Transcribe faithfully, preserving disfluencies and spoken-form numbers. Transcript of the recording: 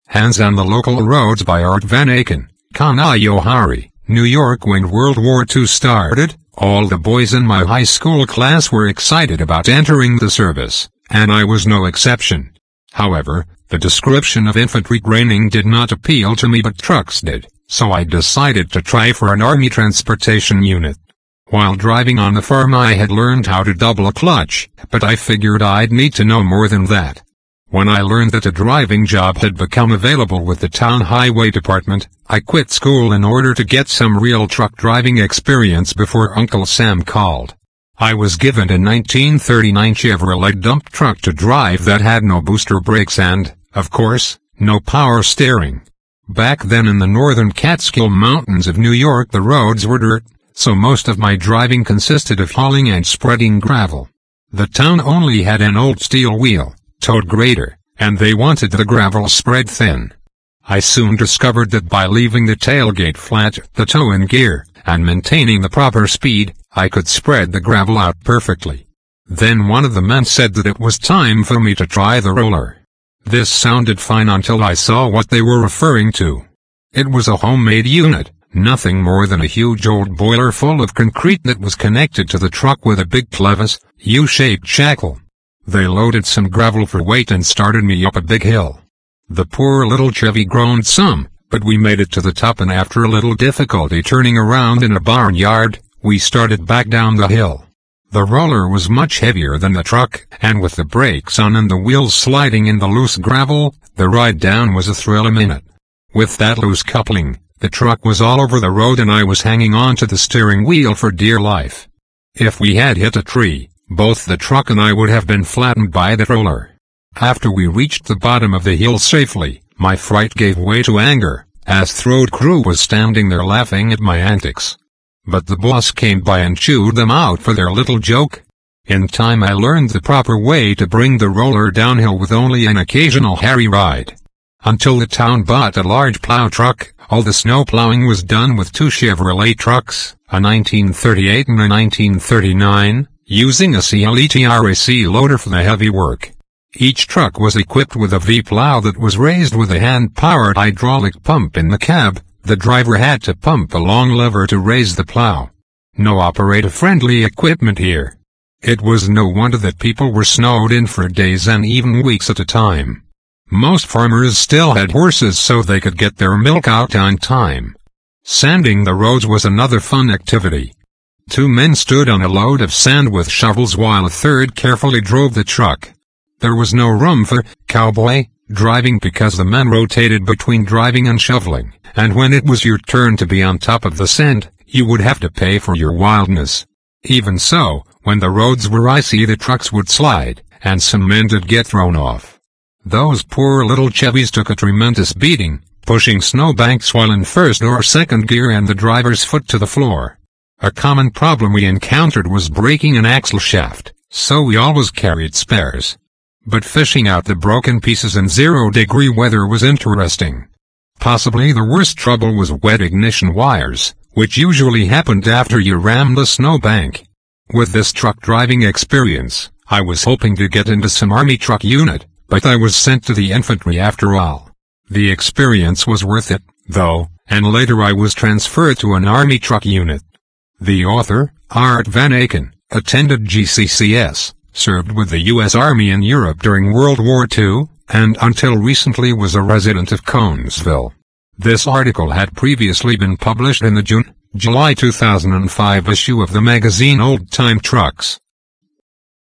Hands on the Local Roads by Art Van Aken, Kaneohe, New York. When World War Two started, all the boys in my high school class were excited about entering the service, and I was no exception. However, the description of infantry training did not appeal to me, but trucks did, so I decided to try for an Army transportation unit. While driving on the farm I had learned how to double a clutch, but I figured I'd need to know more than that. When I learned that a driving job had become available with the town highway department, I quit school in order to get some real truck driving experience before Uncle Sam called. I was given a nineteen thirty-nine Chevrolet dump truck to drive that had no booster brakes and, of course, no power steering. Back then in the northern Catskill Mountains of New York the roads were dirt, so most of my driving consisted of hauling and spreading gravel. The town only had an old steel wheel, towed grader, and they wanted the gravel spread thin. I soon discovered that by leaving the tailgate flat, the toe in gear, and maintaining the proper speed, I could spread the gravel out perfectly. Then one of the men said that it was time for me to try the roller. This sounded fine until I saw what they were referring to. It was a homemade unit, nothing more than a huge old boiler full of concrete that was connected to the truck with a big clevis, U-shaped shackle. They loaded some gravel for weight and started me up a big hill. The poor little Chevy groaned some, but we made it to the top, and after a little difficulty turning around in a barnyard, we started back down the hill. The roller was much heavier than the truck, and with the brakes on and the wheels sliding in the loose gravel, the ride down was a thrill a minute. With that loose coupling, the truck was all over the road and I was hanging on to the steering wheel for dear life. If we had hit a tree, both the truck and I would have been flattened by the roller. After we reached the bottom of the hill safely, my fright gave way to anger, as the road crew was standing there laughing at my antics. But the boss came by and chewed them out for their little joke. In time I learned the proper way to bring the roller downhill with only an occasional harry ride. Until the town bought a large plow truck, all the snow plowing was done with two Chevrolet trucks, a nineteen thirty-eight and a nineteen thirty-nine, using a C L E T R A C loader for the heavy work. Each truck was equipped with a V-plow that was raised with a hand-powered hydraulic pump in the cab. The driver had to pump a long lever to raise the plow. No operator-friendly equipment here. It was no wonder that people were snowed in for days and even weeks at a time. Most farmers still had horses so they could get their milk out on time. Sanding the roads was another fun activity. Two men stood on a load of sand with shovels while a third carefully drove the truck. There was no room for cowboy driving because the men rotated between driving and shoveling, and when it was your turn to be on top of the sand, you would have to pay for your wildness. Even so, when the roads were icy the trucks would slide, and some men did get thrown off. Those poor little Chevys took a tremendous beating, pushing snowbanks while in first or second gear and the driver's foot to the floor. A common problem we encountered was breaking an axle shaft, so we always carried spares. But fishing out the broken pieces in zero-degree weather was interesting. Possibly the worst trouble was wet ignition wires, which usually happened after you rammed a snowbank. With this truck driving experience, I was hoping to get into some Army truck unit, but I was sent to the infantry after all. The experience was worth it, though, and later I was transferred to an Army truck unit. The author, Art Van Aken, attended G C C S, served with the U S Army in Europe during World War Two, and until recently was a resident of Conesville. This article had previously been published in the June, July two thousand five issue of the magazine Old Time Trucks.